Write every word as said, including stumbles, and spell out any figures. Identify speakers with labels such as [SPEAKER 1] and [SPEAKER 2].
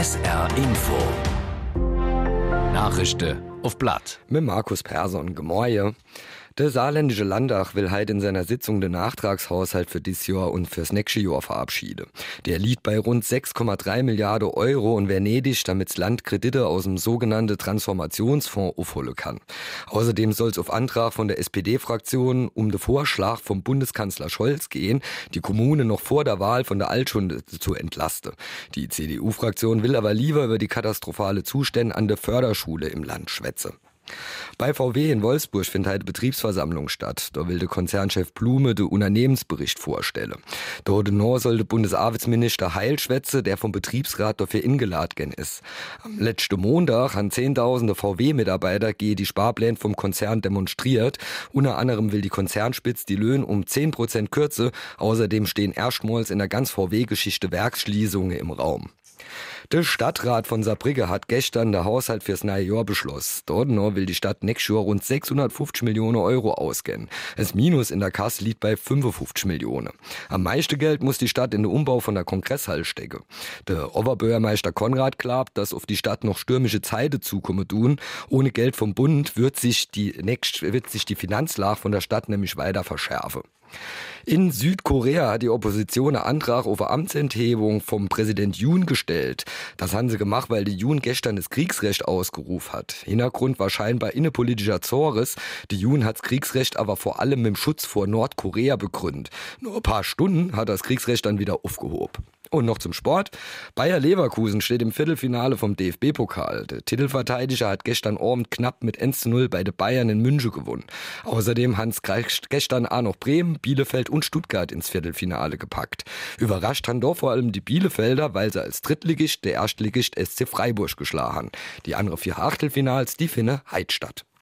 [SPEAKER 1] S R Info. Nachrichten auf Blatt.
[SPEAKER 2] Mit Markus Persson, Gemorje. Der saarländische Landtag will heute in seiner Sitzung den Nachtragshaushalt für dieses Jahr und fürs nächste Jahr verabschieden. Der liegt bei rund sechs Komma drei Milliarden Euro und wäre nötig, damit das Land Kredite aus dem sogenannten Transformationsfonds aufholen kann. Außerdem soll es auf Antrag von der S P D-Fraktion um den Vorschlag vom Bundeskanzler Scholz gehen, die Kommune noch vor der Wahl von der Altschule zu entlasten. Die C D U-Fraktion will aber lieber über die katastrophale Zustände an der Förderschule im Land schwätzen. Bei V W in Wolfsburg findet heute Betriebsversammlung statt. Da will der Konzernchef Blume den Unternehmensbericht vorstellen. Dort soll der Bundesarbeitsminister Heil schwätzen, der vom Betriebsrat dafür ingeladen ist. Am letzten Montag haben Zehntausende V W-Mitarbeiter gegen die Sparpläne vom Konzern demonstriert. Unter anderem will die Konzernspitze die Löhne um zehn Prozent kürzen. Außerdem stehen erstmals in der ganz V W-Geschichte Werksschließungen im Raum. Der Stadtrat von Saarbrücken hat gestern den Haushalt fürs neue Jahr beschlossen. Dort will die Stadt nächstes Jahr rund sechshundertfünfzig Millionen Euro ausgeben. Das Minus in der Kasse liegt bei fünfundfünfzig Millionen. Am meisten Geld muss die Stadt in den Umbau von der Kongresshalle stecken. Der Oberbürgermeister Konrad glaubt, dass auf die Stadt noch stürmische Zeiten zukommen tun. Ohne Geld vom Bund wird sich die, nächst, wird sich die Finanzlage von der Stadt nämlich weiter verschärfen. In Südkorea hat die Opposition einen Antrag auf eine Amtsenthebung vom Präsident Yoon gestellt. Das haben sie gemacht, weil der Yoon gestern das Kriegsrecht ausgerufen hat. Hintergrund war scheinbar innepolitischer Zores. Der Yoon hat das Kriegsrecht aber vor allem mit dem Schutz vor Nordkorea begründet. Nur ein paar Stunden hat das Kriegsrecht dann wieder aufgehoben. Und noch zum Sport. Bayer Leverkusen steht im Viertelfinale vom D F B-Pokal. Der Titelverteidiger hat gestern Abend knapp mit eins zu null bei den Bayern in München gewonnen. Außerdem haben es gestern auch noch Bremen, Bielefeld und Stuttgart ins Viertelfinale gepackt. Überrascht haben doch vor allem die Bielefelder, weil sie als Drittligist der Erstligist S C Freiburg geschlagen haben. Die anderen vier Achtelfinals, die finden heute statt.